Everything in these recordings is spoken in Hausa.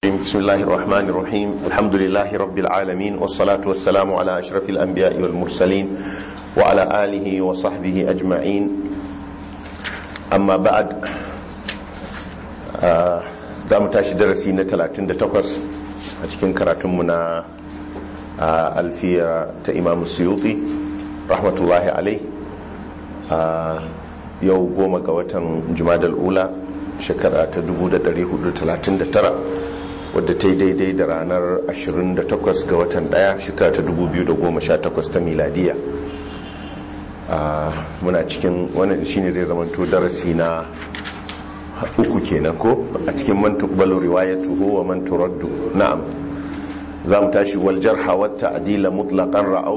بسم الله الرحمن الرحيم الحمد لله رب العالمين والصلاة والسلام على أشرف الأنبياء والمرسلين وعلى آله وصحبه أجمعين أما بعد دام تاشي درسي نتلاتين دتوكس أتكين كراتمنا ألفية إمام السيوطي رحمة الله عليه يو قوم قوة جماد الأولى shekara ta 1439 wadda ta yi daidai da ranar 28 ga watan 1 shekara ta 2018 ta miladiya. Muna cikin wannan shine zai zamanto darasi na uku kenan ko a cikin man tuqbalu riwayatuhu wa man turaddu. Na'am, za mu tashi wal jarha wa ta'dila mutlaqan ra'aw.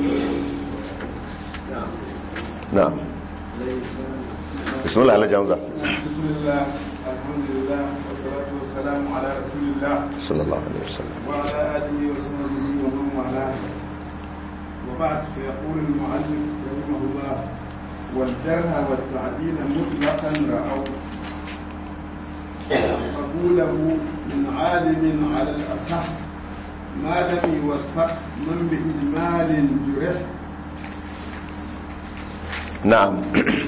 Na'am, bismillah ala jamza. bismillah alhamdulillah wassalatu wassalamu ala rasulillah sallallahu alaihi wasallam wa ala alihi wa sahbihi wa man wala wa ba'd fa yaqulu al-mu'allif rahimahullah wal jarh wa at-ta'dil mutlaqan ra'aw qabulahu min 'alimin 'ala al-asah ma lam yuwaffaq man bi ijmal jurih. Na'am,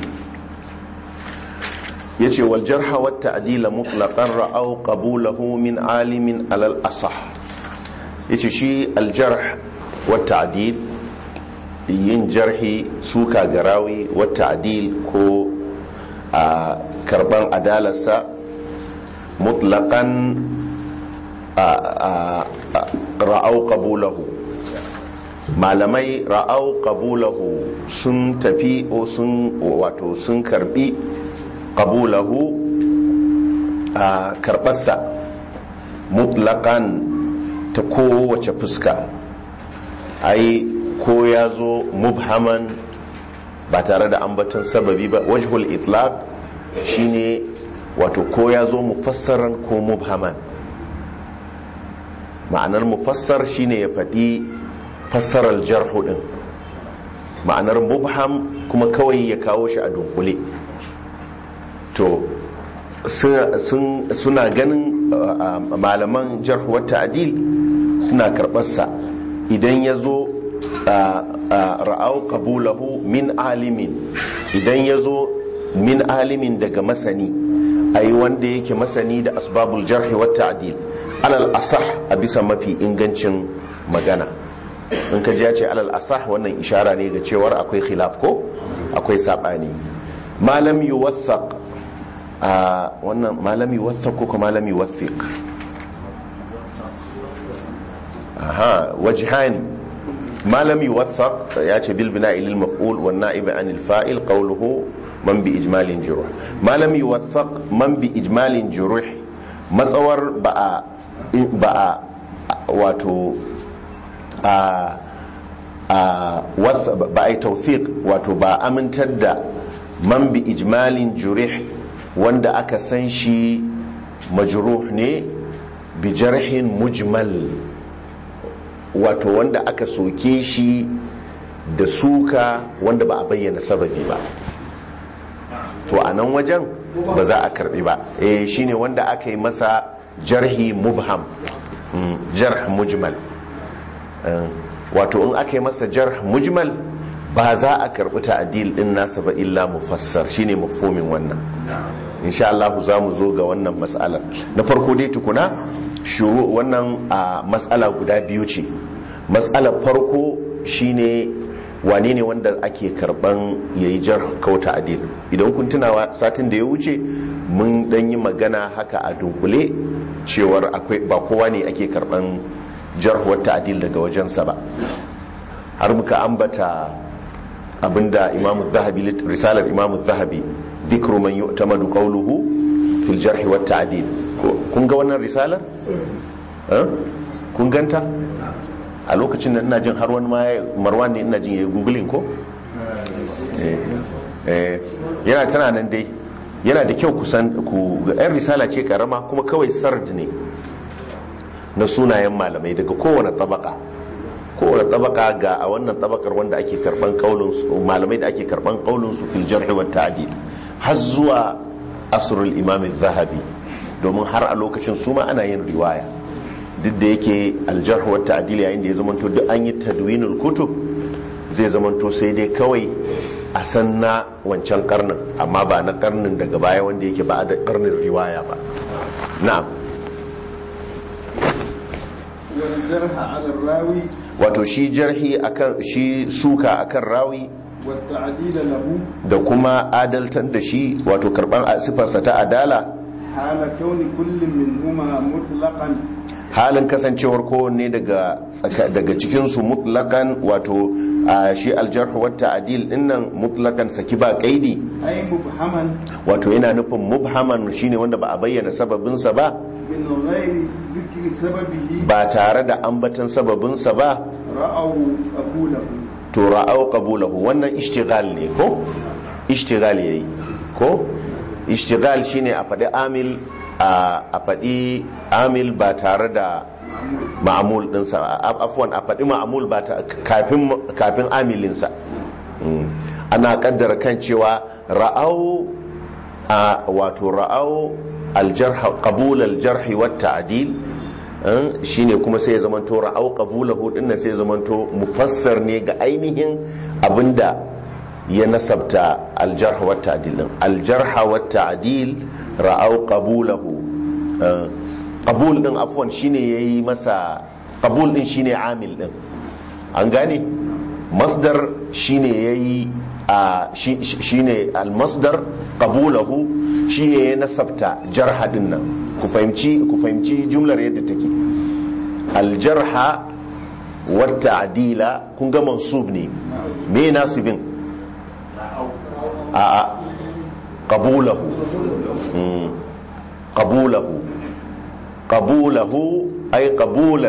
yace wal jarha wat ta'dil mutlaqan ra'aw qabulahu min alimin alal asah. Yace shi al jarh wat ta'dil, yin jarhi suka garawi wat ta'dil ko a karban adalarsa mutlaqan ra'aw qabulahu, malamai ra'aw qabulahu sun tafi o sun wato sun karbi qabulahu a karbarsa mutlaqan ta kowace fuska, ai ko ya zo mubhaman ba tare da ambaton sababi ba. wajhul itlaq shine wato ko ya zo mufassaran ko mubhaman. ma'anar mufassar shine ya faɗi fassarar jarhu din, ma'anar mubham kuma kawai ya kawo shi a dunkule. to suna ganin malaman jarh wa ta'dil suna karbarsa idan ya zo ra'au qabulahu min alimin, idan ya zo min alimin daga masani, ai wanda yake masani da asbabul jarh wa ta'dil alal asah, a bisa mafi ingancin magana. in ka ji ya ce alal asah, wannan ishara ne ga cewar akwai khilaf ko akwai sabani. malam yuwaththaq, wannan malam yuwaththaq ko kuma malam yuwathiq. wajhan. malam yuwaththaq ya ce bil bina'i lil maf'ul wan na'ib an al fa'il qawluhu man bi ijmalin juruh. malam yuwaththaq man bi ijmalin juruh, matsawar ba wato ba a yi tawfiq, wato ba amintar da man bi ijmalin jurih, wanda aka san shi majruh ne bi jarhin mujmal, wato wanda aka soke shi da suka wanda ba a bayyana sababi ba. to a nan wajen ba za a karbi ba. shine wanda aka yi masa jarhi mubham, jarh mujmal. wato in aka yi masa jarh mujmal ba za a karbi ta'dil din nasa ba illa mufassar, shine mafhumin wannan. insha Allah za mu zo ga wannan mas'alar. na farko dai tukuna shuru wannan mas'ala guda biyu ce. mas'alar farko shine wane ne wanda ake karban yayi jarh ko ta'dil. idan kun tunawa satin da ya wuce mun dan yi magana haka a dunkule cewar akwai ba kowa ne ake karban jarh wa ta'dil daga wajensa ba, har muka ambata abinda imamu zahabi, risalar imamu zahabi, dhikru man yu'tamadu qawluhu fil jarh wa ta'dil. kun ga wannan risalar? kun ganta? a lokacin da ina jin har wani marwan ne ina jin yayi googling ko yana tana nan dai. yana da kyau kusan ku ga yan risala ce karama kuma kawai sard ne na sunayen malamai daga kowane tabaka ga a wannan tabakar wanda ake karban kaulin su, malamai da ake karban kaulin su fil jarh wa ta'dil, har zuwa asrul imam az-zahabi domin har a lokacin su ma ana yin riwaya, duk da yake aljarh wa ta'dil yayin da ya zamanto duk an yi tadwinul kutub zai zamanto sai dai kawai a san na wancan karnin, amma ba na karnin daga baya wanda yake ba da karnin riwaya ba. na'am. والجرح على الراوي wato shi jarhi akan shi suka akan rawi والتعديل له da kuma adaltar da shi, wato karban sifarsa ta adala, حال كون كل منهما مطلقا halin kasancewar kowanne daga cikinsu mutlakan, wato shi aljarh wa ta'dil dinnan mutlakan saki ba kaidi, أي مبهما wato yana nufin mubhaman shine wanda ba a bayyana sababinsa ba, من غير ذكر سببه ba tare da ambatan sababinsa ba, رأوا قبوله to ra'au qabulahu. wannan ishtighal ne ko ishtighal yayi ko ishtighal shine a faɗi amil a faɗi amil ba tare da ma'amul ɗinsa, afwan a faɗi ma'amul ba kafin amilinsa. ana kaddara kan cewa ra'au wato ra'au aljarh qabul aljarh wa ta'dil shine kuma sai ya zamanto ra'au qabulahu dinnan sai ya zamanto mufassar ne ga ainihin abinda ya nasabta aljarh wa ta'dil. aljarh wa ta'dil ra'au qabulahu, qabul din afwan shine yayi masa qabul din shine amil din, an gane masdar shine yayi shine almasdar qabulahu shine ya nasabta jarha din nan. ku fahimci jumlar yadda take. aljarha wa ta'dila kun ga mansub ne, me nasibin a qabulahu qabulahu ay qabul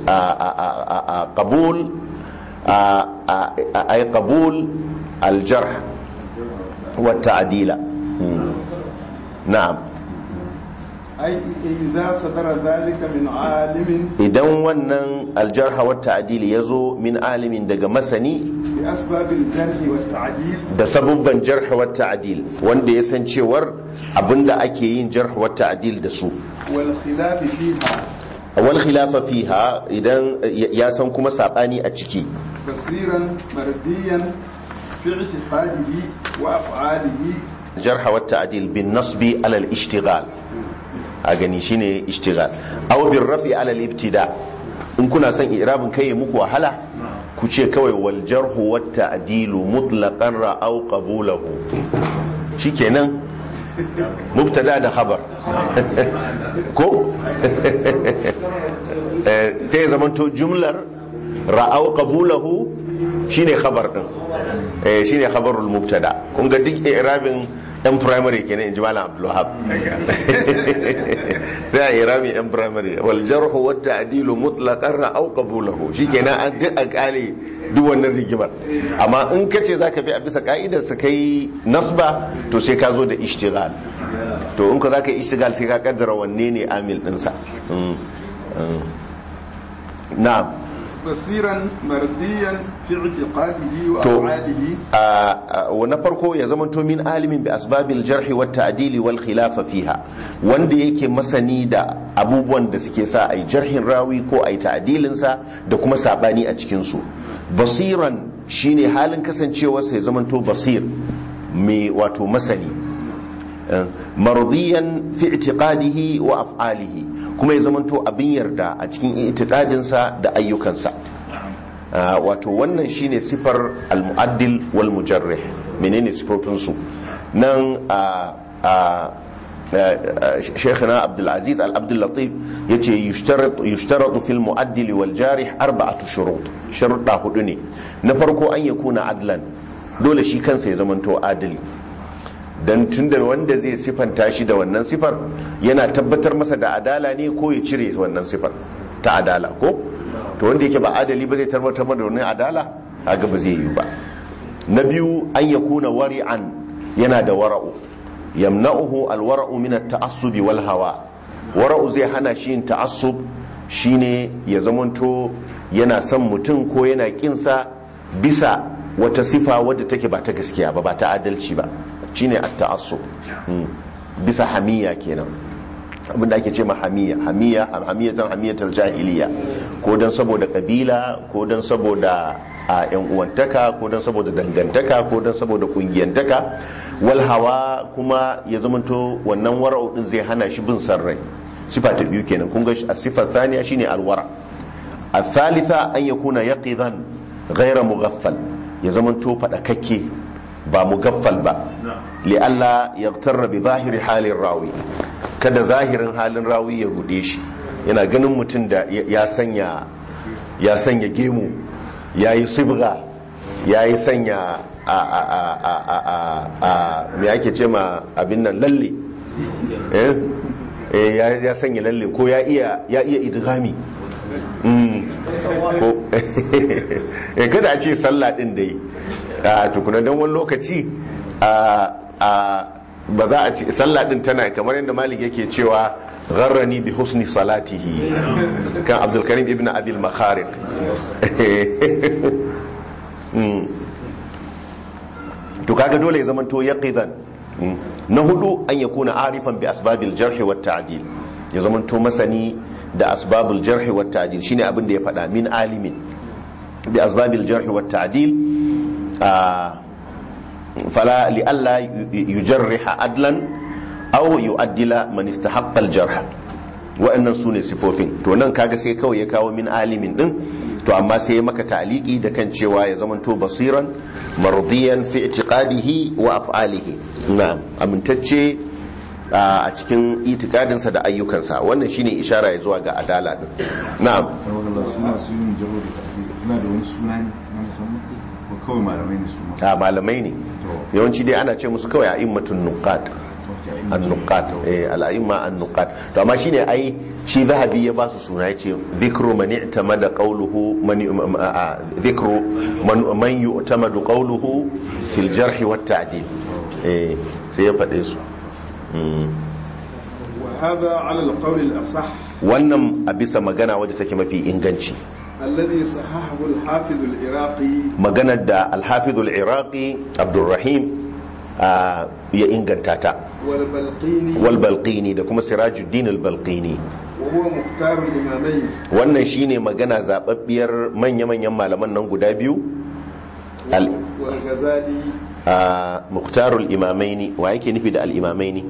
ay qabul aljarh wa ta'dila. na'am. أي إذا صدر ذلك من عالم idan wannan aljarh wa ta'dil yazo min alimin daga masani, بأسباب الجرح والتعديل da sabubban jarh wa ta'dil wanda ya san cewar abinda ake yin jarh wa ta'dil da su, والخلاف فيها wal khilafa fiha idan ya san kuma sabani a ciki, كثيرا مرديا في اعتقاده وأفعاله jarh wa ta'dil bin nasbi ala al ishtighal, a gani shine ishtighal, aw bir rafi ala al ibtida. in kuna son i'rabin kai muku wahala ku ce kawai wal jarh wa ta'dil mutlaqan ra'aw qabulahu, shikenan mubtada da khabar ko sai zamanto jumlar ra'aw qabulahu shine khabar din, shine khabarul mubtada. kun ga duk i'rabin yan primary kenan in ji malam Abdul Wahab sai a i'rabin yan primary wal jarh wa ta'dil mutlaqan ra'aw qabulahu, shikenan an duk akali duk wannan rigimar. amma in kace zaka bi a bisa ka'idar sa kai nasba to sai ka zo da ishtighal, to in ka zaka ishtighal sai ka kaddara wanne ne amil din sa. na'am. كثيرا مرديا في اعتقاده وأفعاله na farko ya zamanto min alimin bi asbabil jarhi wa ta'dili wal khilafa fiha, wanda yake masani da abubuwan da suke sa ai jarhin rawi ko ai ta'dilin sa da kuma sabani a cikin su. basiran shine halin kasancewar sa ya zamanto basir mai wato masani, mardiyan fi i'tiqadihi wa af'alihi kuma ya zamanto abin yarda a cikin i'tiqadinsa da ayyukansa. wato wannan shine sifar al-mu'addil wal mujarrih. menene sifofin su nan Sheikhna Abdul Aziz Al-Abdul Latif yace yushtaratu fil mu'addil wal jarih arba'atu shurut, sharuɗa hudu ne. na farko an yakuna adlan, dole shi kansa ya zamanto adili, dan tunda wanda zai sifanta shi da wannan sifar yana tabbatar masa da adala ne ko ya cire wannan sifar ta adala ko to wanda yake ba adali ba zai tabbatar da wannan adala, kaga ba zai yi ba. na biyu an yakuna wari'an, yana da wara'u, yamna'uhu alwara'u min at-ta'assub wal hawa. wara'u zai hana shi yin ta'assub, shine ya zamanto yana son mutum ko yana kinsa bisa wata sifa wadda take ba ta gaskiya ba ta adalci ba, shine at-ta'assub bisa hamiya kenan. abinda ake ce ma hamiyatar jahiliya, ko don saboda kabila, ko don saboda yan uwantaka, ko don saboda dangantaka, ko don saboda kungiyantaka. Wal hawa kuma ya zamanto wannan wara'u din zai hana shi bin sarrai. Sifa ta biyu kenan, kun ga sifa thaniya shine alwara. الثالثة أن يكون يقظا غير مغفل، يزمن تو فدككي با مغفل با، لئلا يغتر بظاهر حال الراوي، kada zahirin halin rawi ya rude shi, yana ganin mutum da ya sanya gemu, ya yi sibga, ya yi sanya me ake ce ma abin nan lalle, ya sanya lalle, ko ya iya idgami, kada a ce sallah din dai tukuna, don wani lokaci ba za a ce sallah din tana kamar yadda Malik yake cewa gharrani bi husni salatihi kan Abdulkarim ibn Abil Makhariq. To kaga dole ya zama to yaqidan. Na hudu an yakuna arifan bi asbabil jarh wa ta'dil, ya zama to masani da asbabul jarh wa ta'dil, shine abin da ya faɗa min alimin bi asbabil jarh wa ta'dil fala li alla yujarriha adlan aw yu'addila man istahaqqa al-jarh. wa'annan sune sifofin. To nan kaga sai kawai ya kawo min alimin din, to amma sai ya maka ta'liqi da kan cewa ya zamanto basiran mardiyan fi i'tiqadihi wa af'alihi, na'am, amintacce a cikin itikadinsa da ayyukansa. Wannan shine ishara ya zuwa ga adala din. Na'am, suna da wani suna ne na musamman ko kawai malamai ne su ma? Malamai ne yawanci dai, ana ce musu kawai a'immatun nuqat, an-nuqat, al-a'imma an-nuqat. To amma shine ai shi Zahabi ya ba su suna, yace dhikru man i'tamada qawluhu dhikru man yu'tamadu qawluhu fil jarh wa ta'dil, sai ya fade su. وهذا على القول الأصح، wannan a bisa magana wadda take mafi inganci, الذي صححه الحافظ العراقي، maganar da al-Hafiz al-Iraqi Abdurrahim ya inganta ta, wal Balqini da kuma Sirajuddin al-Balqini. وهو مختار الإمامين، wannan shine magana zababbiyar manya-manyan malaman nan guda biyu, والغزالي، mukhtarul imamaini. Wa yake nufi da al-imamaini?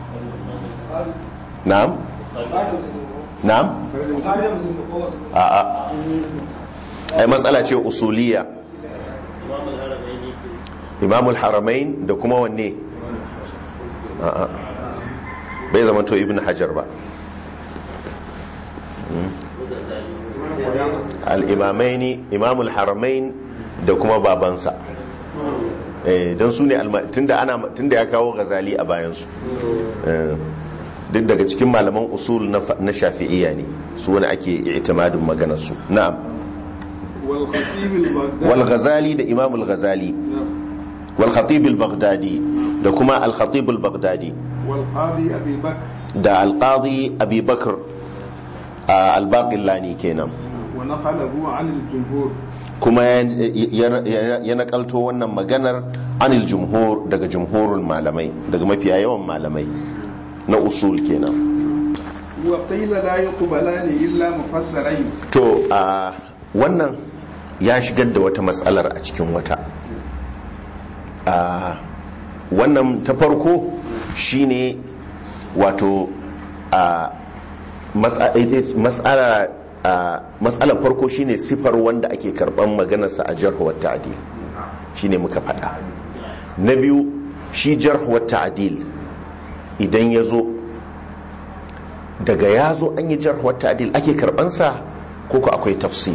Na'am, na'am, a'a, ai matsala ce usuliya. Imamul haramain da kuma wanne? A'a, bai zama to Ibn Hajar ba. Al-imamaini, imamul haramain da kuma babansa, don su ne tunda ya kawo Ghazali a bayansu, duk daga cikin malaman usul na shafi'iyya ne su, wani ake itimadin maganarsu. Na'am, wal Ghazali da imamul Ghazali, wal Khatib al-Baghdadi da kuma al-Khatib al-Baghdadi, da al-Qadi Abi Bakr al-Baqillani kenan. kuma ya nakalto wannan maganar anil jumhur, daga jumhurul malamai, daga mafiya yawan malamai na usul kenan. wa qila la yuqbalani illa mufassarain. To wannan ya shigar da wata matsalar a cikin wata. Wannan ta farko shine wato matsalar farko shine sifar wanda ake karban maganarsa a jarh wa ta'dil, shine muka faɗa. Na biyu, shi jarh wa ta'dil idan yazo daga yazo an yi jarh wa ta'dil ake karban sa ko akwai tafsir.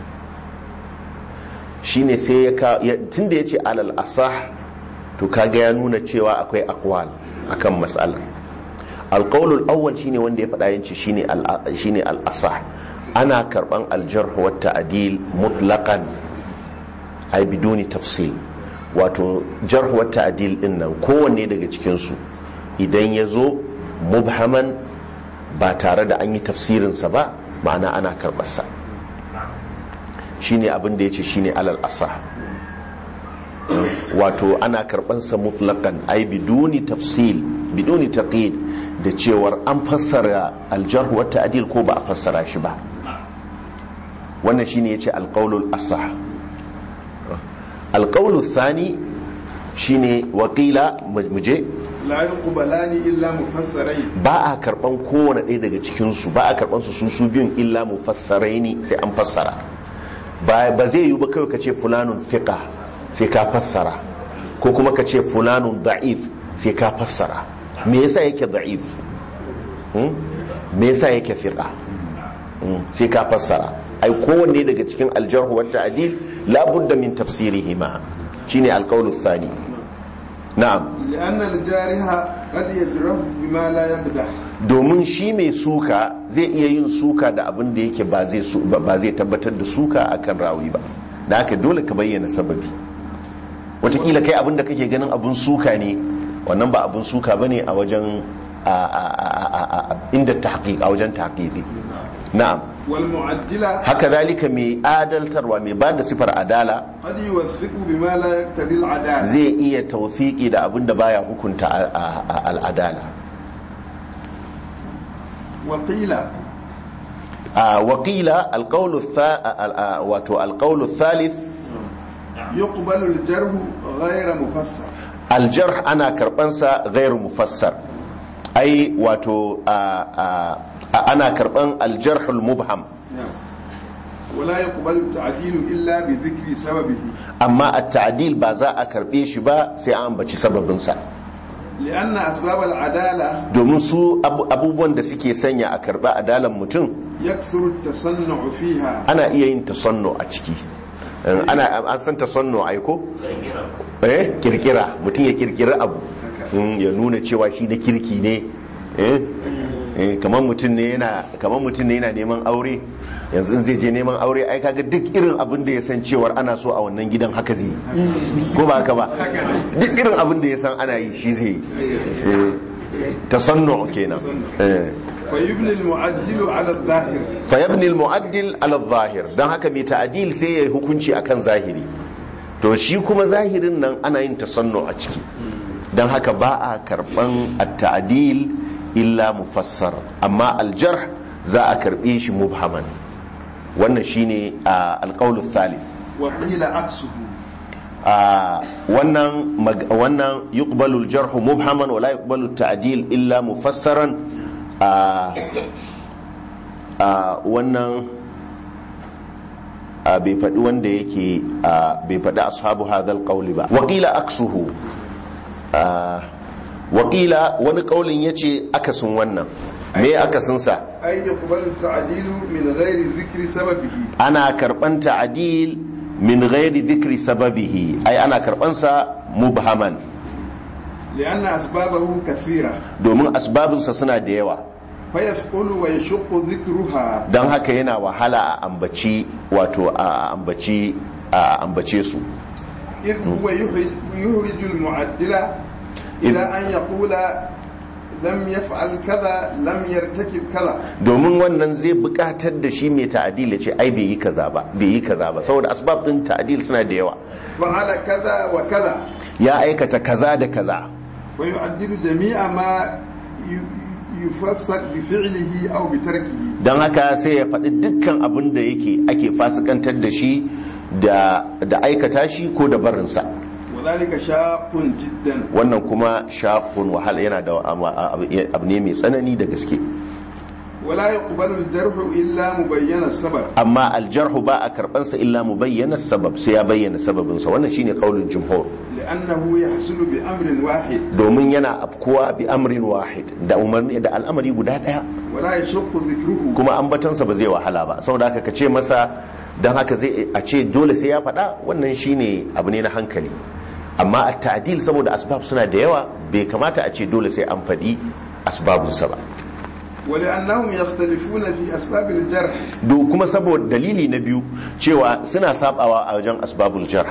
Shine sai tunda yace alal asah, to kaga ya nuna cewa akwai aqwal akan mas'alar. Al-qawl al-awwal shine wanda ya faɗa yanci shine al-asah, ana karban aljarh wa ta'dil mutlaqan ay biduni tafsil. Wato jarh wa ta'dil din nan kowanne daga cikin su idan yazo mubhaman ba tare da an yi tafsirin sa ba, ma'ana ana karbar sa. Shine abin da yace shine alal asah, wato ana karban sa mutlaqan ay biduni tafsil, biduni taqid da cewar an fassara al-jarh wa ta'dil ko ba a fassara shi ba. Wannan shine yace al-qawlul asah. Al-qawlu thani shine waqila muje la yuqbalani illa mufassarain, ba a karban kowane ɗaya daga cikin su, ba a karban su biyun illa mufassaraini, sai an fassara. Ba zai yi ba kawai ka ce fulanun thiqa sai ka fassara, ko kuma ka ce fulanun da'if sai ka fassara. Me yasa yake da'if? Me yasa yake thiqa? Sai ka fassara. Ai kowanne daga cikin al-jarh wa ta'dil la budda min tafsirihima, shine al-qawl ath-thani. Na'am, li'anna al-jariha qad yajrahu bima la yaqdah, domin shi mai suka zai iya yin suka da abin da yake ba zai tabbatar da suka akan rawi ba, da haka dole ka bayyana sababi. Wataƙila kai abin da kake ganin abin suka ne, wannan ba abin suka bane a wajen inda tahqiq, a wajen tahqiqi. Na'am, wal mu'addila haka zalika mai adaltarwa, mai ba da sifar adala qad yuwathiqu bima la yaqtadi al-adala, zai iya tawfiki da abin da baya hukunta al-adala. وقيل القول الثالث يقبل الجرح غير مفسر. الجرح أنا كربنسا غير مفسر، أي أنا كربن الجرح المبهم. ولا يقبل التعديل إلا بذكر سببه، أما التعديل بازا أكربيش با سيعان بچي سبب سا، لأن أسباب العدالة domin su abubuwan da suke sanya a karba adalan mutum يكثر التصنع فيها، ana iya yin tasannu a ciki. An san tasannu aiko? Kirkira, mutum ya kirkira abu ya nuna cewa shi na kirki ne. Kamar mutum ne yana neman aure, yanzu zai je neman aure ai kaga duk irin abin da ya san cewar ana so a wannan gidan haka zai ko ba haka ba, duk irin abin da ya san ana yi shi zai tasannu kenan. فيبني المعدل على الظاهر، فيبني المعدل على الظاهر، dan haka mai ta'dil sai ya hukunci akan zahiri, to shi kuma zahirin nan ana yin tasannu a ciki, dan haka ba a karban at-ta'dil illa mufassar, amma al-jarh za a karbe shi mubhaman. Wannan shine al-qawl ath-thalith. wa qila aksuhu, wannan yuqbalu al-jarh mubhaman wa la yuqbalu at-ta'dil illa mufassaran. Wannan bai faɗi wanda yake bai faɗi ashabu hadhal qawli ba. Waqila aksuhu, waqila wani kaulin yace akasin wannan. Me akasin sa? ay yuqbalu ta'dilu min ghairi dhikri sababihi, ana karban ta'dil min ghairi dhikri sababihi, ai ana karban sa mubhaman, lianna asbabahu kathira, domin asbabinsa suna da yawa. fayasqulu wa yashqu dhikruha, dan haka yana wahala a ambaci su. إذ هو يهوج المعدل إلى أن يقول لم يفعل كذا لم يرتكب كذا، domin wannan zai bukatar da shi mai ta'dil ya ce ai bai yi kaza ba saboda asbab din ta'dil suna da yawa. فعل كذا وكذا، ya aikata kaza da kaza, ويعدل جميع ما يفسق بفعله أو بتركه، dan haka sai ya faɗi dukkan abin da ake fasikantar da shi da aikata shi ko da barinsa. وذلك شاق جدا، wannan kuma shaqun wahala, yana da abu ne mai tsanani da gaske. ولا يقبل الجرح إلا مبين السبب، amma aljarhu ba a karbansa illa mubayyana sabab, sai ya bayyana sababinsa. Wannan shine qaulul jumhur, لأنه يحصل بأمر واحد، domin yana afkuwa bi amrin wahid, da umarni da al'amari guda daya, ولا يشق ذكره، kuma ambatansa ba zai wahala ba. saboda haka kace masa dan haka zai a ce dole sai ya faɗa, wannan shine abu ne na hankali. amma at-ta'dil saboda asbab suna da yawa, bai kamata a ce dole sai an faɗi asbabunsa ba. ولأنهم يختلفون في أسباب الجرح، do kuma saboda dalili na biyu cewa suna sabawa a wajen asbabul jarh,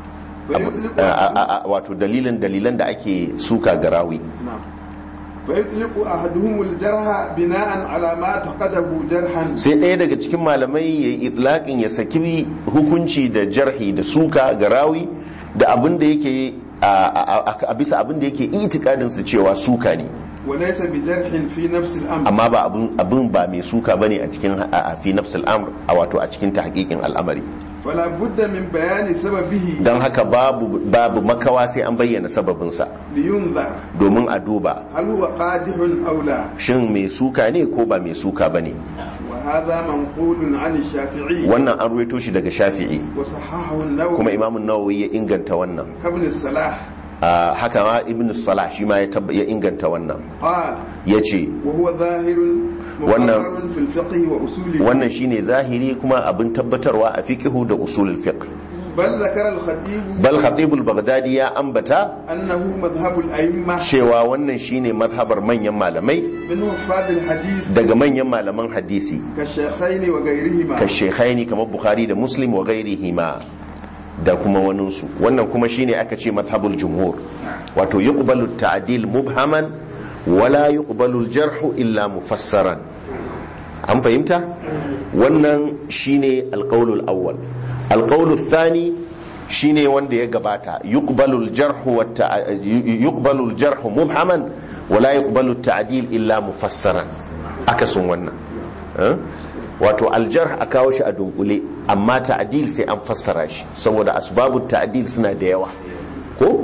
wato dalilan da ake suka ga rawi. فيطلق أحدهم الجرح بناء على ما اعتقده جرحا، sai ɗaya daga cikin malamai ya yi itlaqin, ya saki hukunci da jarhi da suka ga rawi da abin da yake a bisa abin da yake itikadin su cewa suka ne وليس بجرح في نفس الأمر amma ba abin ba mai suka bane a cikin fi nafsul amr a wato a cikin tahqiqin al'amari فلا بد من بيان سببه dan haka babu makawa sai an bayyana sababin sa لينظر domin a duba هل هو قادح أو لا shin mai suka ne ko ba mai suka bane وهذا منقول عن الشافعي wannan an ruwaito shi daga Shafi'i وصححه kuma النووي Imam an-Nawawi ya inganta wannan كابن الصلاح haka ma Ibn Salah shi ma ya inganta wannan قال yace وهو ظاهر مقرر في الفقه وأصوله wannan shine zahiri kuma abin tabbatarwa a fiqhu da usulul fiqh بل ذكر الخطيب bal Khatib al-Baghdadi ya ambata أنه مذهب الأئمة cewa wannan shine mazhabar manyan malamai من وفاد الحديث daga manyan malaman hadisi كالشيخين وغيرهما ka shekhaini kamar Bukhari da Muslim wa ghairihima da kuma waninsu wannan kuma shine aka ce mazhabul jumhur wato yuqbalu at-ta'dil mubhaman wala yuqbalu al-jarh illa mufassaran an fahimta wannan shine al-qawl al-awwal al-qawl ath-thani shine wanda ya gabata yuqbalu al-jarh yuqbalu al-jarh mubhaman wala yuqbalu at-ta'dil illa mufassaran akasun wannan wato aljarh a kawo shi a dunkule amma ta'dil sai an fassara shi saboda asbabut ta'dil suna da yawa ko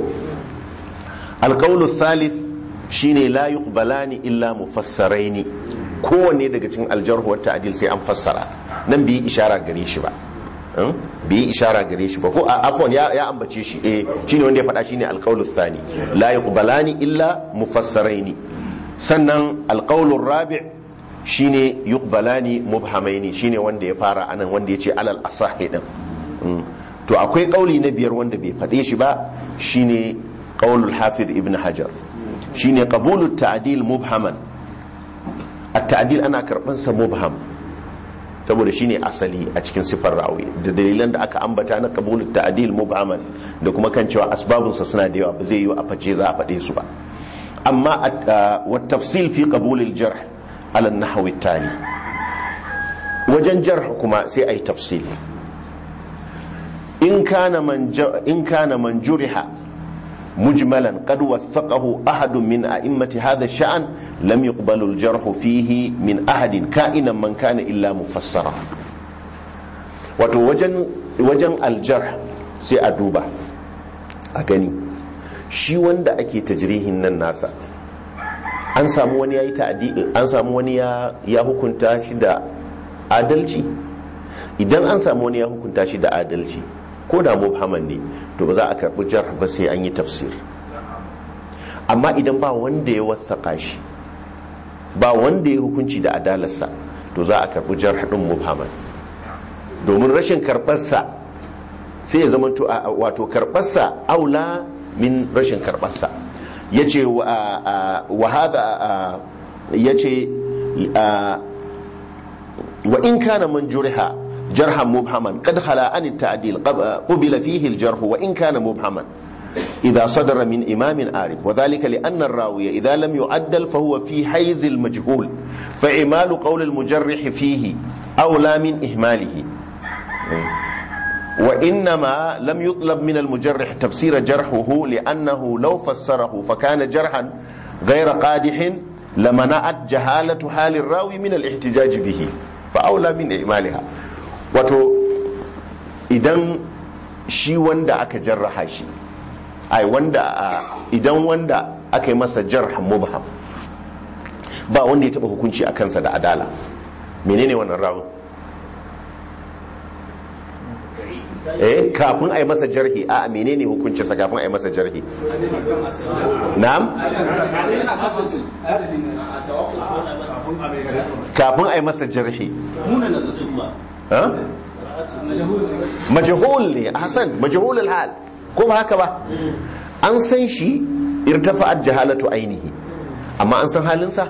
alqawlu thalith shine la yuqbalani illa mufassaraini kowanne daga cikin aljarh wa ta'dil sai an fassara nan bi ishara gare shi ba bi ishara gare shi ba ko afwan ya ambace shi shine wanda ya faɗa shine alqawlu thani la yuqbalani illa mufassaraini sannan alqawlu rabi' shine yuqbalani mubhamaini shine wanda ya fara anan wanda yace alal asahi din to akwai kauli na biyar wanda bai fade shi ba shine qaulul hafiz ibn hajar shine qabulut ta'dil mubhaman at-ta'dil ana karban sa mubham saboda shine asali a cikin sifar rawi da dalilan da aka ambata na qabulut ta'dil mubhaman da kuma kan cewa asbabun sa suna da yawa ba zai yi a face za a fade su ba amma wat tafsil fi qabulil jarh على النحو التالي وجن جرح كما سي أي تفصيل إن كان من جرح مجملا قد وثقه أحد من أئمة هذا الشأن لم يقبل الجرح فيه من أحد كائنا من كان إلا مفسرا وجن الجرح سي أدوبة أغني شي وند أكي تجريهن الناس an samu wani ya yi ta'adi an samu wani ya hukunta shi da adalci idan an samu wani ya hukunta shi da adalci ko da mubhaman ne to ba za a karbi jarh ba sai an yi tafsir amma idan ba wanda ya wathaka shi ba wanda ya hukunci da adalarsa to za a karbi jarh din mubhaman domin rashin karbarsa sai ya zama to wato karbarsa aula min rashin karbarsa yace wa hada yace wa in kana man juriha jarhan mubhaman qad khala an at-ta'dil qubila fihi al-jarh wa in kana mubhaman idha sadara min imam arif wa dhalika li anna ar-rawiya idha lam yu'addal fa huwa fi hayz al-majhul fa imalu qawl al-mujarrih fihi awla min ihmalihi وإنما لم يطلب من المجرح تفسير جرحه لأنه لو فسره فكان جرحا غير قادح لمنعت جهالة حال الراوي من الاحتجاج به فأولى من إعمالها wato idan shi wanda aka jarraha shi idan wanda aka yi masa jarh mubham ba wanda ya taba hukunci a kansa da adala menene wannan rawun kafin a yi masa jarhi a menene hukuncinsa kafin a yi masa jarhi na'am kafin a yi masa jarhi majhul ne hasan majhul al-hal ko ba haka ba an san shi irtafa'at jahalatu ainihi amma an san halinsa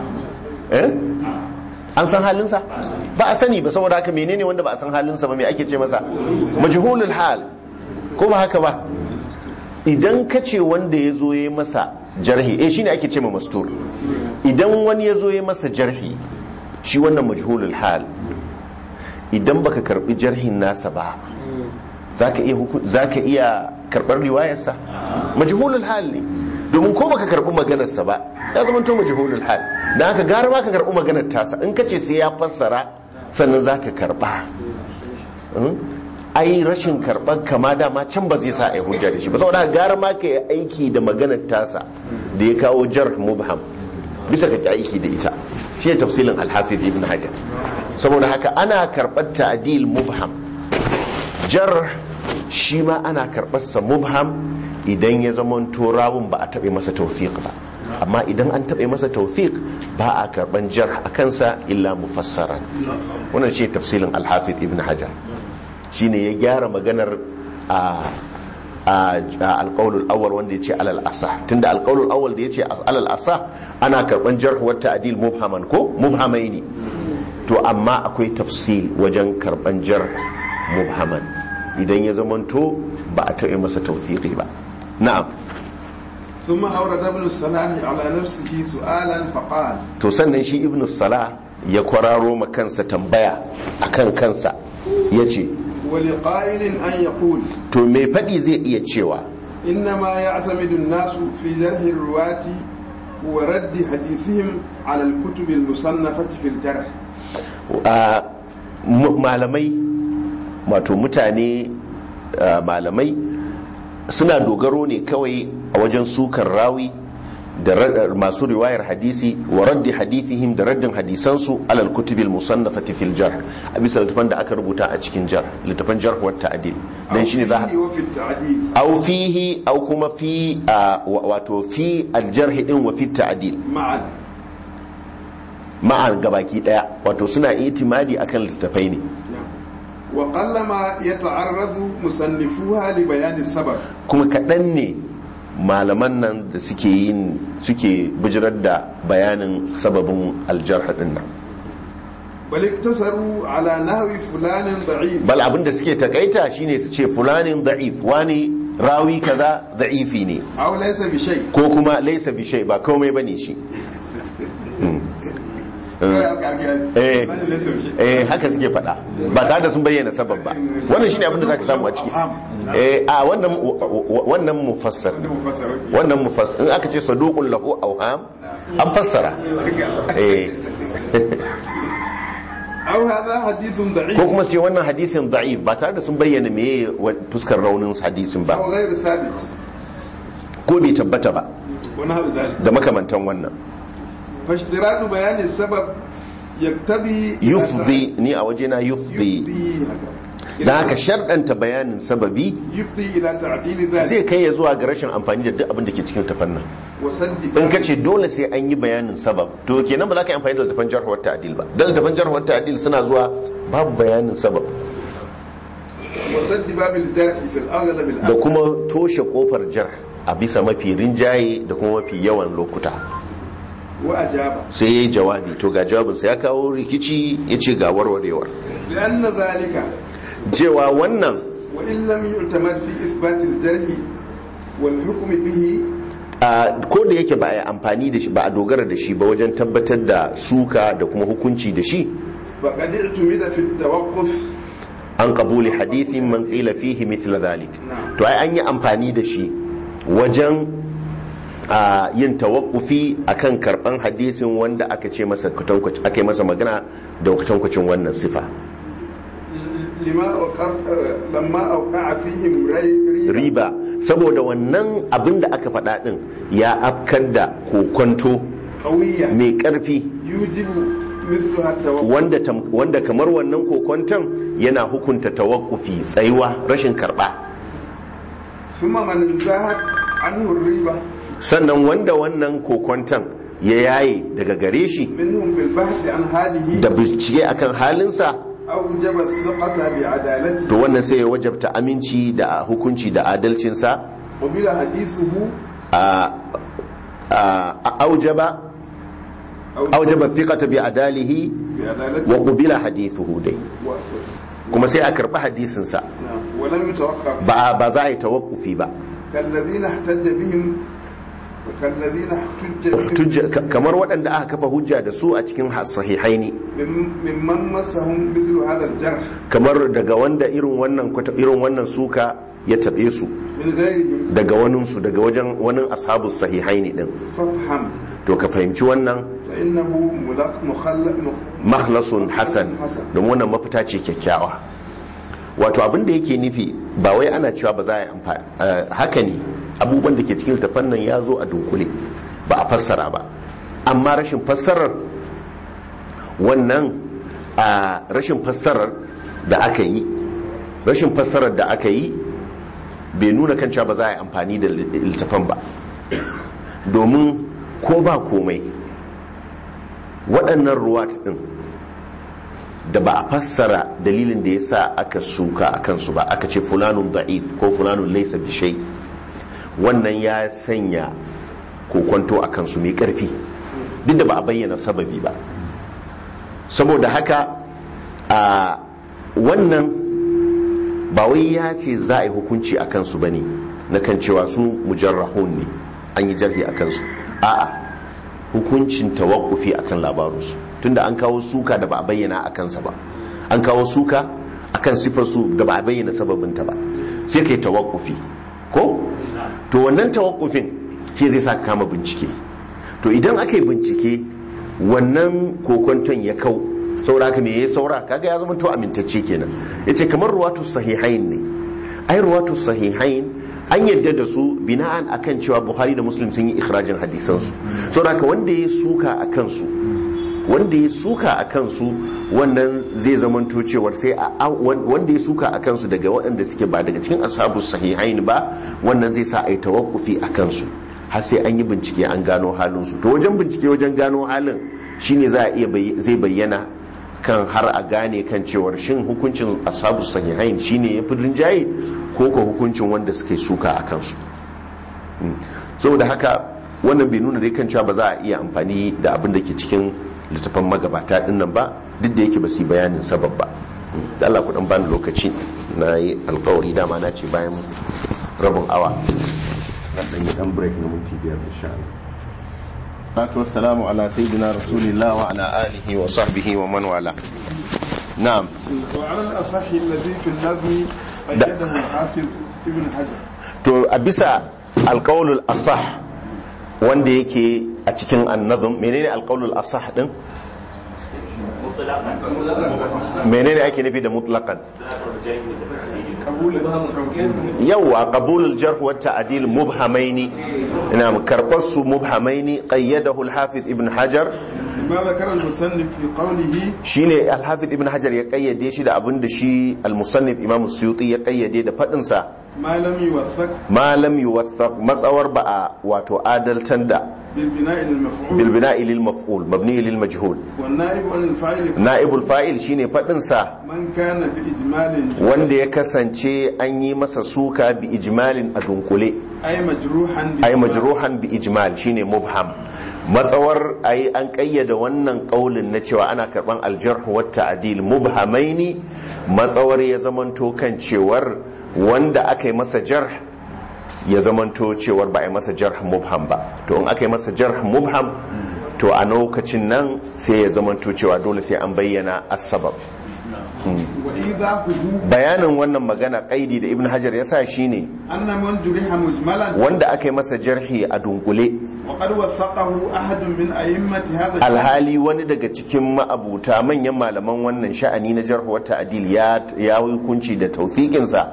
an san halinsa ba a sani ba saboda haka menene wanda ba a san halinsa ba me ake ce masa majhulul hal ko ba haka ba idan ka ce wanda ya zo ya masa jarhi shine ake ce ma mastur idan wani ya zo ya masa jarhi shi wannan majhulul hal idan baka karbi jarhin nasa ba zaka iya karbar riwayarsa majhulul hal ne, domin ko baka karbi maganarsa ba ya zama to majhulul hal, dan haka gara ma ka karbi maganar tasa. In kace sai ya fassara sannan zaka karba, ai rashin karɓar kama dama can ba zai sa a yi hujja da shi ba, saboda gara ma ka yi aiki da maganar tasa da ya kawo jar mubham bisa ka aiki da ita. shi ne tafsilin al-Hafiz ibn Hajar. Saboda haka ana karɓar ta'dil mubham, jar shi ma ana karɓar sa mubham idan ya zama rawun ba a taɓe masa tawfiq ba, amma idan an taɓe masa tawfiq ba a karɓan jar a kansa illa mufassaran. wannan shi tafsilin al-Hafiz ibn Hajar, shine ya gyara maganar a alƙaulul awwal wanda ya ce alal asa, tunda alƙaulul awwal da ya ce alal asa ana karɓan jarh wa ta'dil mubhaman ko mubhamaini, to amma akwai tafsil wajen karɓan jarh mubhaman idan ya zamanto ba a taɓa masa tawfiqi ba. na'am. ثم أورد ابن الصلاح على نفسه سؤالا فقال. to sannan shi ibn salah ya kwararo ma kansa tambaya akan kansa yace ولقائل أن يقول. to me faɗi zai iya cewa إنما يعتمد الناس في جرح الرواة ورد حديثهم على الكتب المصنفة في الجرح. malamai wato mutane malamai suna dogaro ne kawai a wajen sukar rawi da masu riwayar hadisi wa raddi hadithihim da raddin hadisansu alal kutubil musannafati fil jarh, a bisa littafan da aka rubuta a cikin jar, littafan jarh wa ta'dil. dan shine za au fihi au kuma fi wato fi al jarh din wa fi ta'dil ma'an gabaki daya, wato suna itimadi akan littafai ne. wa qallama yata'arradu musannifuha li bayan sabab, kuma kadan ne malaman nan da suke bijirar da bayanin sababin aljarh din nan. bal iktasaru ala nahwi fulanin da'if, bal abinda suke takaita shine su ce fulanin da'if, wani rawi kaza da'ifi ne, aw laysa bi shay, ko kuma laysa bi shay, ba komai bane shi. haka suke faɗa ba tare da sun bayyana sabab ba. wannan shine abin da zaka samu a ciki. wannan mufassar wannan mufassar in aka ce saduqul lahu awham an fassara. aw hadha hadithun da'if, ko kuma sai wannan hadisin da'if ba tare da sun bayyana meye fuskar raunin hadisin ba, aw ghayr thabit, ko bai tabbata ba da makamantan wannan. فاشتراط بيان السبب يقتضي يفضي ni a wajena yufdi, da haka sharɗanta bayanin sababi zai kai ya zuwa ga rashin amfani da duk abin da ke cikin tafannan. in ka ce dole sai an yi bayanin sabab, to kenan ba za ka yi amfani da tafan jarh wa ta'dil ba, dan tafan jarh wa ta'dil suna zuwa babu bayanin sabab, da kuma toshe kofar jarh a bisa mafi rinjaye da kuma mafi yawan lokuta. sai ya yi jawabi, to ga jawabinsa ya kawo rikici, ya ce ga warwarewar cewa wannan ko da yake ba a yi amfani da shi ba a dogara da shi ba wajen tabbatar da suka da kuma hukunci da shi, an qabuli hadithin man qila fihi mithla dhalik, to ai an yi amfani da shi wajen yin tawakkufi akan karban hadisin wanda aka ce masa kutankuci, aka yi masa magana da kutankucin wannan sifa. riba, saboda wannan abin da aka faɗa ɗin ya afkar da kokonto mai ƙarfi wanda kamar wannan kokonton yana hukunta tawakkufi, tsayuwa, rashin karɓa. sannan wanda wannan kokonton ya yaye daga gare shi da bincike akan halinsa, to wannan sai ya wajabta aminci da hukunci da adalcinsa, aujaba thiqata bi adalihi wa qubila hadithuhu dai, kuma sai a karɓi hadisinsa ba za a yi tawakkufi ba. كالذين احتج kamar waɗanda aka kafa hujja da su a cikin sahihaini ممن مسهم مثل هذا الجرح kamar daga wanda irin wannan suka ya tabe su من غيرهم daga waninsu daga wajen wani ashabu sahihaini din فافهم to ka fahimci wannan فإنه makhlasun hasan domin wannan mafita ce kyakkyawa. Wato abin da yake nufi ba wai ana cewa ba za a yi amfani haka ne, abubuwan da ke cikin littafan nan ya zo a dunkule ba a fassara ba, amma rashin fassarar wannan rashin fassarar da aka yi bai nuna kan cewa ba za a yi amfani da littafan ba, domin ko ba komai waɗannan ruwat ɗin da ba a fassara dalilin da ya sa aka suka a kansu ba, aka ce fulanun da'if ko fulanun laisa bishai, wannan ya sanya kokonto a kansu mai ƙarfi duk da ba a bayyana sababi ba. Saboda haka a wannan ba wai ya ce za a yi hukunci a kansu ba ne na kan cewa su mujarrahun ne, an yi jarhi a kansu, a'a hukuncin tawakkufi akan labarinsu, tunda an kawo suka da ba a bayyana a kansa ba, an kawo suka akan sifarsu da ba a bayyana sababinta ba, sai kai tawakkufi ko to wannan tawakkufin shi zai sa kama bincike. To idan aka yi bincike wannan kokonton ya kau, saura ka me ya saura, kaga ya zama to amintacce kenan. Yace kamar ruwatus sahihain ne, ai ruwatus sahihain an yadda da su bina'an akan cewa Buhari da Muslim sun yi ikhrajin hadisansu, saboda haka wanda ya suka a kansu wannan zai zamanto cewar sai wanda ya suka a kansu daga waɗanda suke ba daga cikin ashabus sahihain ba, wannan zai sa ai tawakkufi a kansu har sai an yi bincike an gano halinsu. To wajen bincike wajen gano halin shine za a iya zai bayyana kan har a gane kan cewar shin hukuncin ashabus sahihain shine ya fi rinjaye ko ko hukuncin wanda suke suka a kansu. Saboda haka wannan bai nuna dai kan cewa ba za a iya amfani da abin da ke cikin littafin magabata din nan ba, duk da yake ba su yi bayanin sabab ba. Da Allah ku dan bani lokaci, na yi alkawari dama na ce bayan rabin awa na dan yi dan break na minti 5 insha Allah. Salatu wassalamu ala sayyidina rasulillah wa ala alihi wa sahbihi wa man wala. Na'am. Wa ala al-asah alladhi fi an-nazm ayyadahu al-hafiz ibn Hajar. To a bisa alqaulul asah wanda yake a cikin an-nazm, menene alqaulul asah din? Menene ake nufi da mutlaqan? Yawwa qabulul jarh wa ta'dil mubhamaini, ina karbar su mubhamaini qayyadahu al-hafiz ibn Hajar. ما ذكر المصنف في قوله shine al-hafiz ibn Hajar ya kayyade shi da abin da shi al-musannif imam Suyuti ya kayyade da fadin sa ma lam yuwaththaq matsawar ba a wato adaltan da bil bina'i lil maf'ul mabni lil majhul wan na'ibul fa'il shine fadin sa man kana bi ijmalin, wanda ya kasance an yi masa suka bi ijmalin a dunkule, ay majruhan bi ijmal shine mubham. Matsawar ai an kayyada wannan kaulin na cewa ana karban aljarh wa ta'dil mubhamaini, matsawar ya zamanto kan cewar wanda aka yi masa jarh ya zamanto cewar ba a yi masa jarh mubham ba. To in aka yi masa jarh mubham, to a lokacin nan sai ya zamanto cewa dole sai an bayyana as-sabab. Bayanin wannan magana kaidi da Ibn Hajar ya sa shine wanda aka yi masa jarhi a dunkule, alhali wani daga cikin ma'abuta manyan malaman wannan sha'ani na jarh wa ta'dil ya hukunci da tawfiqinsa,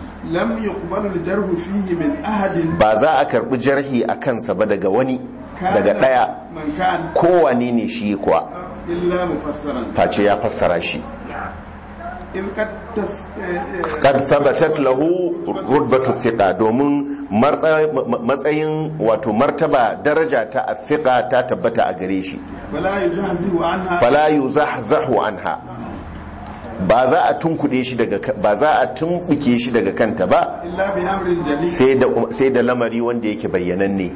ba za a karbi jarhi a kansa ba daga wani, daga daya kowane ne shi kuwa, face ya fassara shi. Kad thabatat lahu rutbatu thiqa, domin matsayin wato martaba daraja ta athiqa ta tabbata a gare shi. Fala yuzahzahu anha, ba za a tunkuɗe shi daga, ba za a tumbuke shi daga kanta ba sai da lamari wanda yake bayyananne.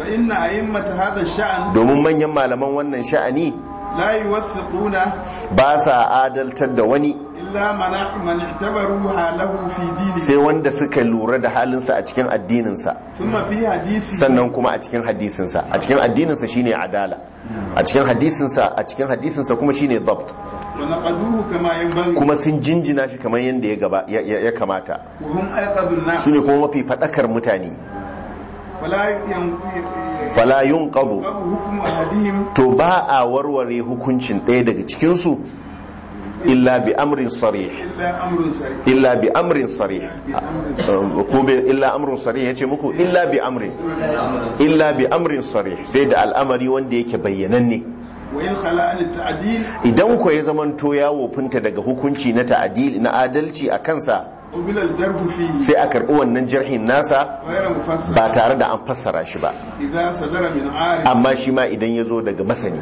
Domin manyan malaman wannan sha'ani ba sa adaltar da wani illa man i'tabaruha lahu fi dini, sai wanda suka lura da halinsa a cikin addininsa, thumma fi hadisi, sannan kuma a cikin hadisinsa. A cikin addininsa shine adala, a cikin hadisinsa kuma shine dhabt, wa naqaduhu kama yanbaghi, kuma sun jinjina shi kamar yadda ya kamata. wa hum ayqadun nas, Su ne kuma mafi fadakar mutane. fala fala yunqadu, hukmu ahadihim, to ba a warware hukuncin ɗaya daga cikinsu illa bi amrin sarih, illa amrun sarih, illa bi amrin sarih. Ko bai illa amrun sarih yace muku, illa bi amrin sarih, sai da al'amari wanda yake bayyananne. wa in khala an ta'dil Idan ko ya zamanto ya wofinta daga hukunci na ta'dil na adalci a kansa, qubila al-jarh fihi sai a karɓi wannan jarhin nasa ghayra mufassal ba tare da an fassara shi ba, idha sadara min 'arif, amma shi ma idan ya zo daga masani.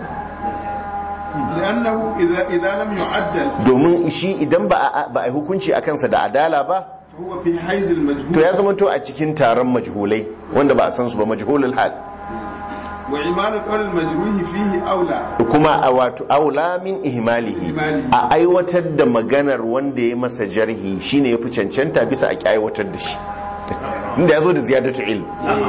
li'annahu idha lam yu'addal Domin shi idan ba a yi hukunci a kansa da adala ba, fa huwa fi hayz al-majhul, to ya zamanto a cikin taron majhulai wanda ba a san su ba, majhulul hal. wa iman qawl al-majruh fihi awla, Kuma a wato aula min ihmalihi, a aiwatar da maganar wanda ya masa jarhi shine yafi cancanta bisa a aiwatar da shi, inda ya zo da ziyadatu ilm.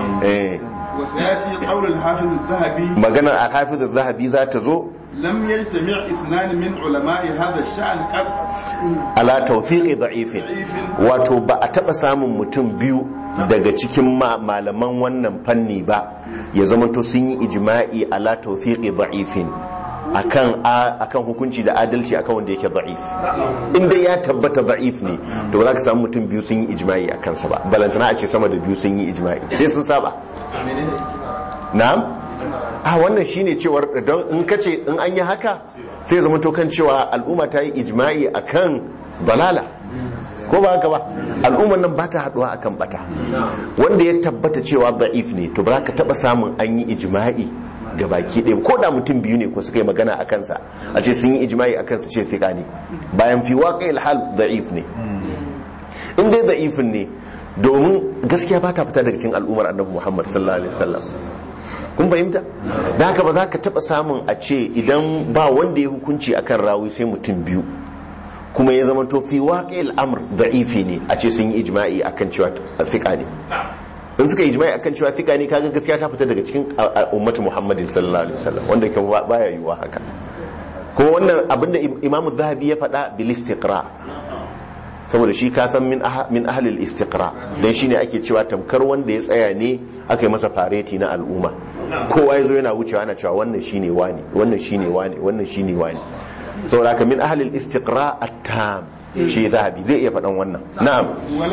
wa sayati qawl al-hafiz al-dhahabi Maganar al-hafiz az-zahabi za ta zo lam yajtami' ithnan min ulama'i hadha ash-sha'n qad ala tawfiqi da'ifin, wato ba a taba samun mutum biyu daga cikin malaman wannan fanni ba ya zamanto sun yi ijma'i ala tawfiqi da'ifin akan hukunci da adalci akan wanda yake da'if. Inda ya tabbata da'if ne, to ba za ka samu mutum biyu sun yi ijma'i a kansa ba, balantana a ce sama da biyu sun yi ijma'i, sai sun saba. Na'am? Wannan shine cewar don in kace in an yi haka sai zama to kan cewa al'umma ta yi ijma'i akan dalala, ko ba haka ba? Al'umman nan ba ta haduwa akan bata. Wanda ya tabbata cewa da'if ne, to ba ka taba samun an yi ijma'i ga baki ɗaya, ko da mutum biyu ne ko suka yi magana a kansa a ce sun yi ijma'i a kansa ce fiqa ne, bayan fi waqi'il hal da'if ne. In dai da'ifin ne, domin gaskiya ba ta fita daga cikin al'ummar annabi Muhammad sallallahu alaihi wasallam. Kun fahimta? Da haka ba za ka taba samun a ce idan ba wanda ya hukunci akan rawi sai mutum biyu, kuma ya zama to fi waqi'il amr da'ifi ne, a ce sun yi ijma'i akan cewa fiqa ne. In suka yi ijma'i akan cewa fiqa ne, kaga gaskiya ta fita daga cikin ummatu Muhammadin sallallahu alaihi wasallam, wanda ke baya yiwa haka. Kuma wannan abinda Imam Zahabi ya faɗa bil istiqra, saboda shi ka san min ahlil istiqra, dan shine ake cewa tamkar wanda ya tsaya ne aka yi masa fareti na al'umma, kowa yazo yana wucewa ana cewa wannan shine wani, wannan shine wani, wannan shine wani. Saboda ka min ahlil istiqra at-tam, shi Zahabi zai iya faɗan wannan. Na'am.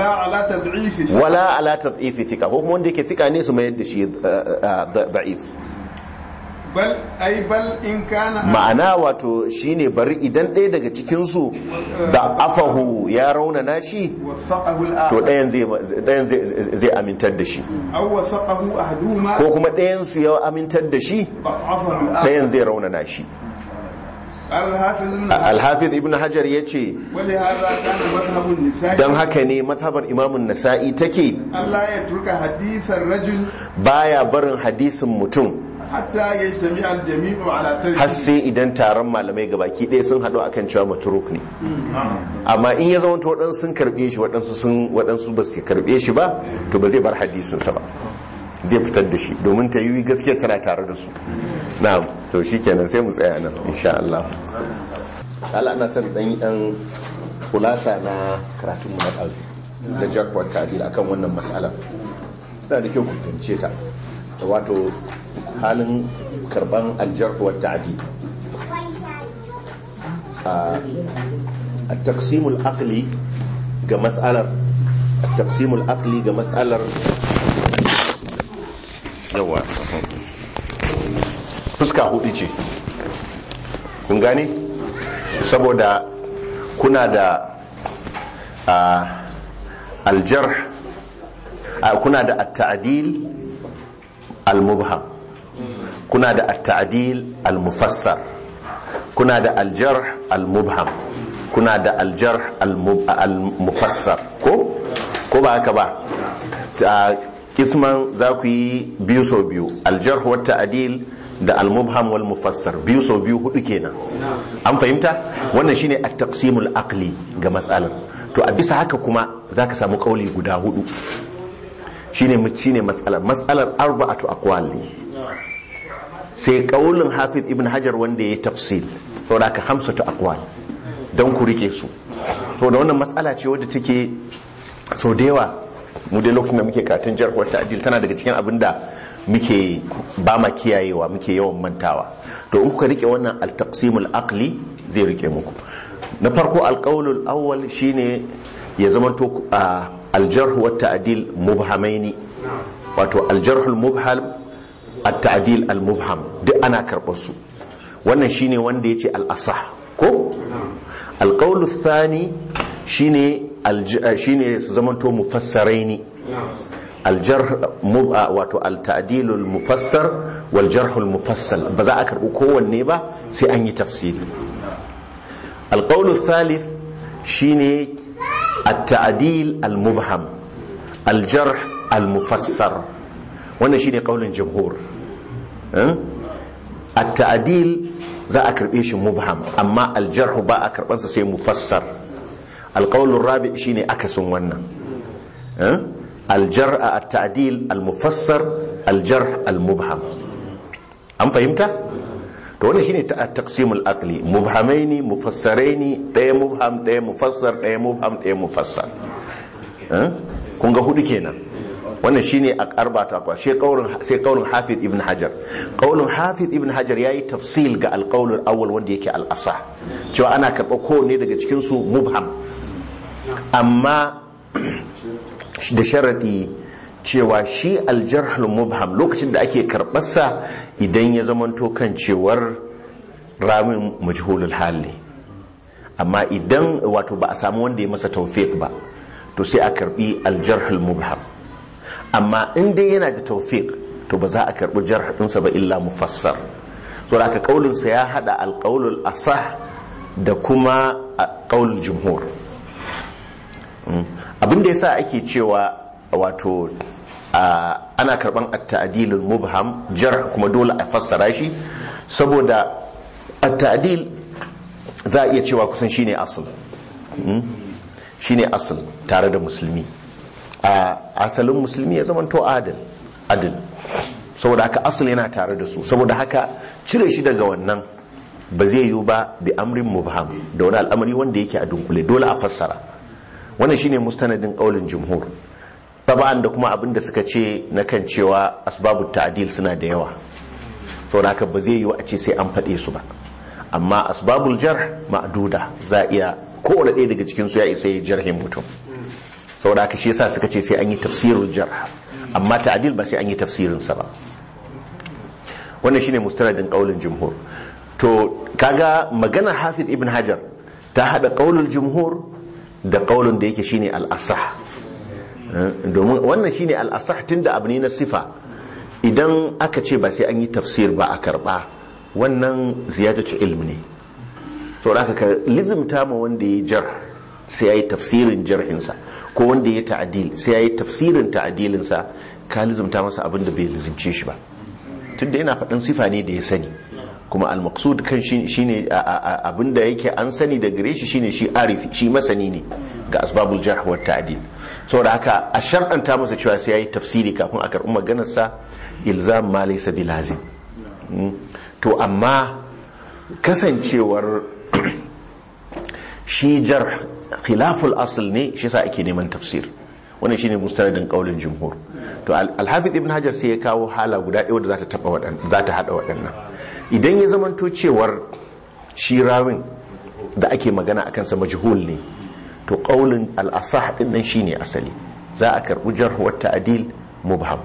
Wala ala tad'ifi thiqa, ko kuma wanda yake thiqa ne su mayar da shi da'if. bal in kana ma'ana wato shine bari idan ɗaya daga cikinsu da afahu ya raunana shi, to ɗayan zai amintar da shi, ko kuma ɗayan su ya amintar da shi, ɗayan zai raunana shi. Al-Hafiz Ibn Hajar ya ce don haka ne mazhabar imamun Nasa'i take baya barin hadisin mutum hatta yajtami al-jami'u ala tarki, har sai idan taron malamai gabaki ɗaya sun haɗu akan cewa matruk ne. Amma in ya zama waɗansu sun karɓe shi, waɗansu ba su karɓe shi ba, to ba zai bar hadisinsa ba, zai fitar da shi, domin ta yi gaskiya tana tare da su. Na'am, to shikenan sai mu tsaya nan insha Allah. Allah ana son dan kulasa na karatun mu na ɗazu da jarkwar ta'dil akan wannan mas'alar. Tana da kyau ku tantance ta. Wato halin karban aljarh wa ta'dil, at-taqsim al-aqli ga mas'alar yawa fuska hudu ce, kun gane, saboda kuna da aljarh, kuna da at-ta'dil al-mubham, kuna da at-ta'dil al-mufassar, kuna da al-jarh al-mubham, kuna da al-jarh al-mufassar, ko ba haka ba? Kisman za ku yi biyu sau biyu, al-jarh wa ta'dil da al-mubham wal mufassar, biyu sau biyu hudu kenan. An fahimta? Wannan shine at-taqsimul aqli ga matsalar. To a bisa haka kuma zaka samu kauli guda hudu. Shine matsalar arba'atu aqwal ne. Sai kaulin Hafiz Ibn Hajar wanda ya tafsil, saboda ka 5 aqwal don ku rike su. To da wannan matsala ce wadda take sau da yawa mu dai lokacin da muke karatun jarh wa ta'dil tana daga cikin abinda muke ba ma kiyayewa, muke yawan mantawa. To in kuka rike wannan al-taqsimul aqli zai rike muku. Na farko al-qawlul awwal shine ya zamanto al-jarh wa ta'dil mubhamaini, wato al-jarh al-mubham at-ta'dil al-mubham duk ana karɓar su. Wannan shine wanda yace al-asah ko al-qawlu thani shine su zamanto mufassaraini, al-jarh wato al-ta'dil al-mufassar wal jarh al-mufassal, ba za a karɓi kowanne ba sai an yi tafsiri. al-qawlu thalith shine at-ta'dil al-mubham al-jarh al-mufassar, wannan shine qaulin jumhur. at-ta'dil za a karbe shi mubham, amma al-jarh ba a karban sa sai mufassar. al-qaulur rabi shine akasin wannan. al-jarh at-ta'dil al-mufassar, al-jarh al-mubham. an fahimta? to wannan shine at-taqsimul aqli, mubhamaini mufassaraini, daya mubham daya mufassar, daya mubham daya mufassar. kun ga hudu kenan. wannan shine a arbata kwa sai qaulun Hafiz Ibn Hajar. Qaulun Hafiz Ibn Hajar yayi tafsil ga al-qaulul awwal wanda yake al-asah, cewa ana karɓa kowanne daga cikin su mubham, amma da sharadi cewa shi al-jarh al-mubham lokacin da ake karɓarsa idan ya zamanto kan cewar ramin majhulul hal ne, amma idan wato ba a samu wanda ya masa tawfiq ba to sai a karbi al-jarh al-mubham. amma in dai yana da tawfiq to ba za a karbi jarh dinsa ba illa mufassar. so da kaulin sa ya hada al-qaulul asah da kuma qaulul jumhur. abin da yasa ake cewa wato ana karban at-ta'dilul mubham jarh kuma dole a fassara shi, saboda at-ta'dil za a iya cewa kusan shine asl, shine asl tare da musulmi. a asalin musulmi ya zama to adil, saboda haka asali yana tare da su, saboda haka cire shi daga wannan ba zai yiwu ba bi amrin mubham, da wani al'amari wanda yake a dunkule dole a fassara. wannan shine mustanadin qaulin jumhur. taba'an da kuma abinda suka ce na kan cewa asbabut ta'dil suna da yawa, saboda haka ba zai yiwu a ce sai an faɗe su ba, amma asbabul jarh ma'duda, za a iya kowane ɗaya daga cikin su ya isa ya jarhin mutum. saboda haka shi yasa suka ce sai an yi tafsirul jarh, amma ta'dil ba sai an yi tafsirin sa ba. wannan shine mustanadin qaulin jumhur. to kaga magana Hafiz Ibn Hajar ta hada qaulul jumhur da qaulun da yake shine al-asah. domin wannan shine al-asah tunda abu ne na sifa, idan aka ce ba sai an yi tafsir ba a karba, wannan ziyadatu ilmi ne. saboda haka ka lizimta ma wanda ya jarh sai ya yi tafsirin jarhinsa, ko wanda ya ta'adil sai ya yi tafsirin ta'adilinsa, ka lizimta masa abin da bai lizimce shi ba, tunda yana faɗin sifa ne da ya sani, kuma al-maqsud kan shine abin da yake an sani da gare shi shine shi arifi, shi masani ne ga asbabul jarh wa ta'dil. saboda haka a sharɗanta masa cewa sai ya yi tafsiri kafin a karɓi maganarsa, ilzam ma laysa bilazim. to amma kasancewar shi jarh khilaful asl ne, shi yasa ake neman tafsir. wannan shine mustanadin qaulin jumhur. to al-Hafiz Ibn Hajar sai ya kawo hala guda ɗaya wadda za ta hada waɗannan. idan ya zamanto cewar shi rawin da ake magana akan sa majhul ne, to qaulin al-asah din nan shine asali, za a karbi jarh wa ta'dil mubham.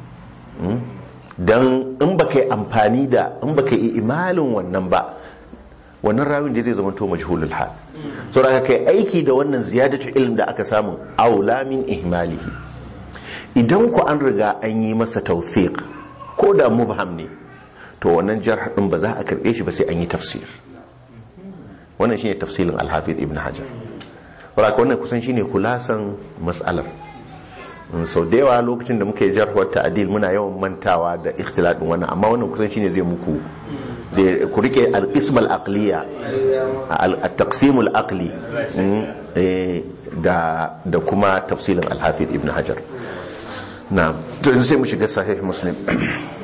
dan in baka yi amfani da, in baka yi imalin wannan ba, wannan rawin da zai zama to majhulul hal. so da kai aiki da wannan ziyadatu ilm da aka samu aula min ihmalihi. idan ku an riga an yi masa tawfiq ko da mubham ne, to wannan jarh din ba za a karbe shi ba sai an yi tafsir. wannan shine tafsilin al-Hafiz Ibn Hajar. saboda wannan kusan shine kulasan mas'alar. sau da yawa lokacin da muka yi jarhuwar ta'adil muna yawan mantawa da ikhtilatin wannan, amma wannan kusan shine zai muku ku rike al-ism al-aqliya at-taqsim al-aqli da kuma tafsilin al-hafiz ibn hajar. na'am, to yanzu sai mu shiga sahih muslim.